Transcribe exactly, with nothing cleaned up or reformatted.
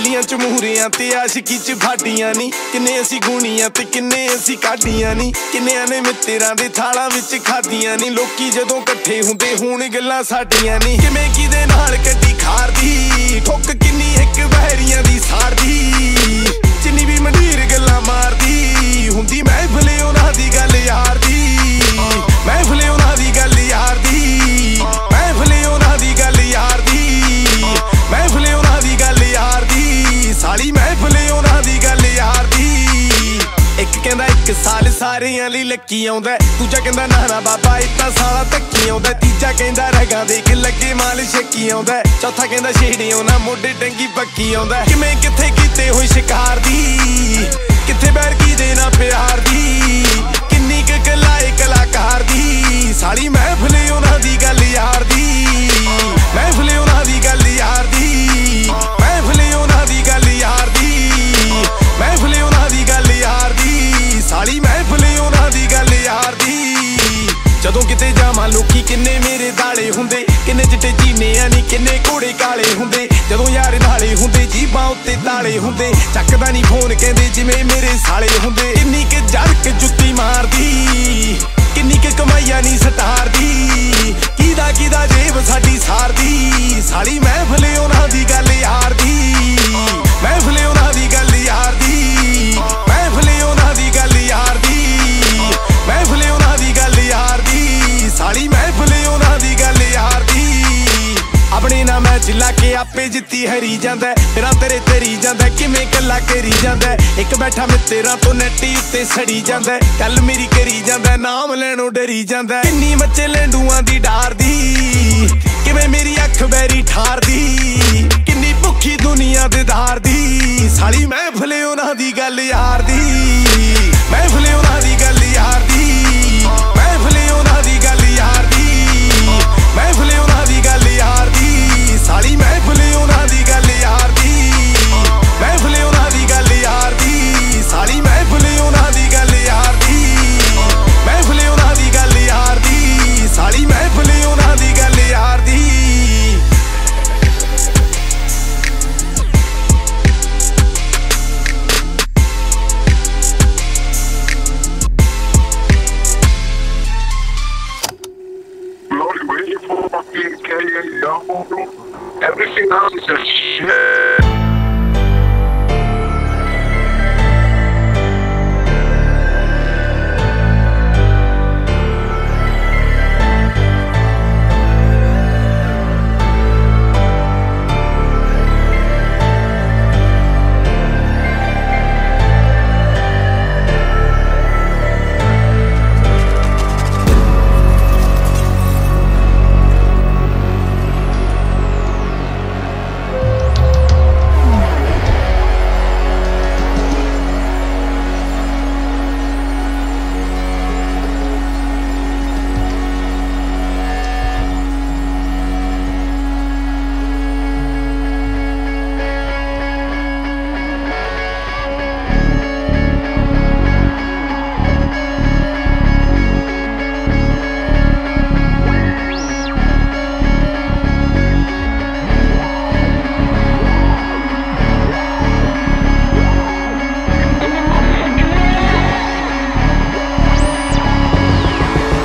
बेलियां च मूहरियां ते आशिकी च फाडियां नी किन्ने असी गुणियां ते किन्ने असी काडियां नी किन्नियां ने मित्तरां दे थालां विच खादियां नी लोकी जदों इकट्ठे हुंदे हुण गल्लां साडियां नी किवें किदे नाल कड्डी खारदी ठोक किन्नी इक बहरियां दी साड़दी जिन्नी भी मंडीर गल्लां मारदी हुंदी महफिल उन्हां दी गल यार दी महफिल उन्हां दी गल यार दी महफिल उन्हां दी गल यार दी महफिल उन्हां दी गल यार दी साली महफिल उन्हां दी गल यार दी एक कहंदा एक साल सारियां लई लक्की आउंदा दूजा कहंदा नाना बाबा इतना साला धक्की आउंदा तीजा कहंदा रगा देख लगे माल छक्की आउंदा चौथा कहंदा छेड़ियों ना मोढे टंगी पक्की आउंदा किवें किथे कीते होए शिकार दी किथे बैर की दे ना प्यार दी किन्नी क कलाए कलाकार दी साली महफिल उन्हां दी गल यार दी महफिल उन्हां दी गल यार दी महफिल उन्हां दी गल यार दी महफिल उन्हां दी गल यार दी साली महफिल उन्हां दी गल यार दी जदों किते जावां लोकी किन्ने मेरे दाले हुंदे किन्ने चिट्टे जीने नी किन्ने घोड़े काले हुंदे जदों यार नाले हुंदे जीबां उत्ते ताले हुंदे चकदा नी फोन कहंदे जिवें मेरे साले हुंदे किन्नी क जड़क जुत्ती मारदी किन्नी क कमाईया नी सतारदी किदा किदा जेब साडी सारदी साली महफिल उन्हां दी गल यार दी महफिल उन्हां दी गल यार दी महफिल उन्हां दी गल यार दी महफिल उन्हां दी गल यार दी साली महफिल उन्हां दी गल यार दी अपने ना मैच ला के आपे जित्ती हरी जांदा फिर तेरे तरी जांदा किवें कल्ला करी जांदा एक बैठा मित्तरां तो नैटी उत्ते सड़ी जांदा गल मेरी करी जांदा नाम लैणों डरी जांदा किन्नी मच्चे लेंडूआं दी डार दी किवें मेरी अख बैरी ठार दी किन्नी भुखी दुनिया दे दार दी साली महफिल उन्हां दी गल यार दी महफिल